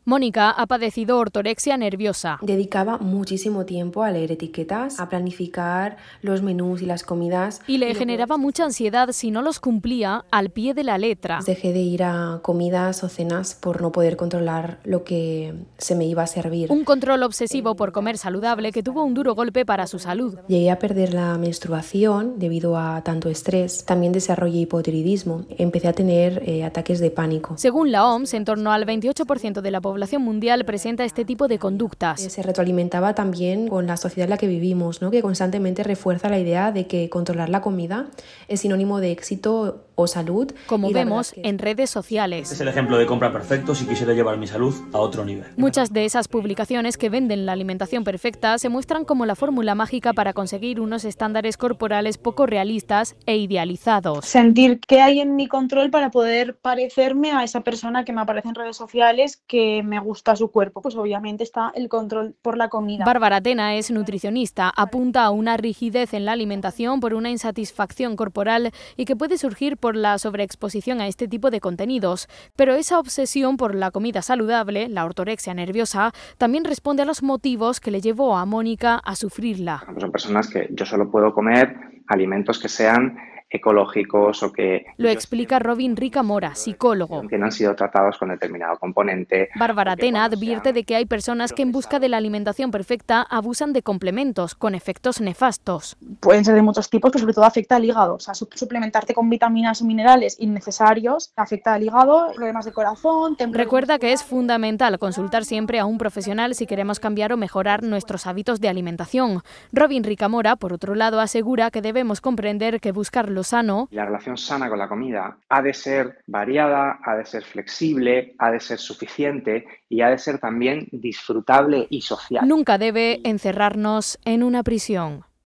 Mónica ha padecido ortorexia nerviosa. Dedicaba muchísimo tiempo a leer etiquetas, a planificar los menús y las comidas. Y le generaba mucha ansiedad si no los cumplía al pie de la letra. Dejé de ir a comidas o cenas por no poder controlar lo que se me iba a servir. Un control obsesivo por comer saludable que tuvo un duro golpe para su salud. Llegué a perder la menstruación debido a tanto estrés. También desarrollé hipotiroidismo. Empecé a tener ataques de pánico. Según la OMS, en torno al 28% de la población mundial presenta este tipo de conductas. Se retroalimentaba también con la sociedad en la que vivimos, ¿no? Que constantemente refuerza la idea de que controlar la comida es sinónimo de éxito o salud. Como vemos en redes sociales. Es el ejemplo de compra perfecto si quisiera llevar mi salud a otro nivel. Muchas de esas publicaciones que venden la alimentación perfecta se muestran como la fórmula mágica para conseguir unos estándares corporales poco realistas e idealizados. Sentir que hay en mi control para poder parecerme a esa persona que me aparece en redes sociales, que me gusta su cuerpo. Pues obviamente está el control por la comida. Bárbara Tena es nutricionista, apunta a una rigidez en la alimentación por una insatisfacción corporal y que puede surgir por la sobreexposición a este tipo de contenidos. Pero esa obsesión por la comida saludable, la ortorexia nerviosa, también responde a los motivos que le llevó a Mónica a sufrirla. Son personas que yo solo puedo comer alimentos que sean ecológicos o que... Lo explica Robin Ricamora, psicólogo. Que no han sido tratados con determinado componente. Bárbara Tena advierte de que hay personas que en busca de la alimentación perfecta abusan de complementos con efectos nefastos. Pueden ser de muchos tipos, pero sobre todo afecta al hígado. O sea, suplementarte con vitaminas o minerales innecesarios afecta al hígado, problemas de corazón... Recuerda que es fundamental consultar siempre a un profesional si queremos cambiar o mejorar nuestros hábitos de alimentación. Robin Ricamora, por otro lado, asegura que debemos comprender que buscar lo sano. La relación sana con la comida ha de ser variada, ha de ser flexible, ha de ser suficiente y ha de ser también disfrutable y social. Nunca debe encerrarnos en una prisión.